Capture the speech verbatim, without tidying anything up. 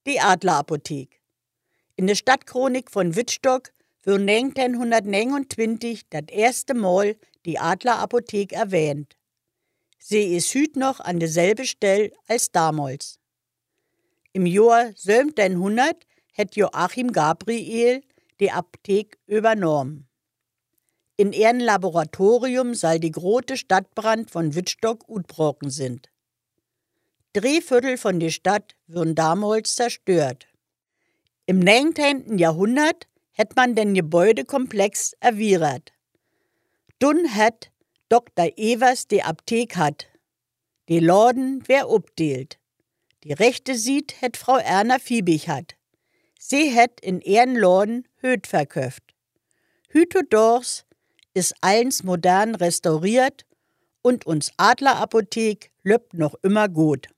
Die Adlerapothek. In der Stadtchronik von Wittstock wird neunzehnhundertneunundzwanzig das erste Mal die Adlerapothek erwähnt. Sie ist hüt noch an derselben Stelle als damals. Im Jahr siebzehnhundert hat Joachim Gabriel die Apothek übernommen. In ihrem Laboratorium soll die große Stadtbrand von Wittstock utbrochen sind. Drei Viertel von der Stadt wurden damals zerstört. Im neunzehnten Jahrhundert hat man den Gebäudekomplex erweitert. Dann hat Doktor Evers die Apothek hat. Die Laden wär obdeelt. Die rechte Seite hat Frau Erna Fiebig hat. Sie hat in ihren Laden Höt verkauft. Hütodors ist allens modern restauriert und uns Adlerapothek löbt noch immer gut.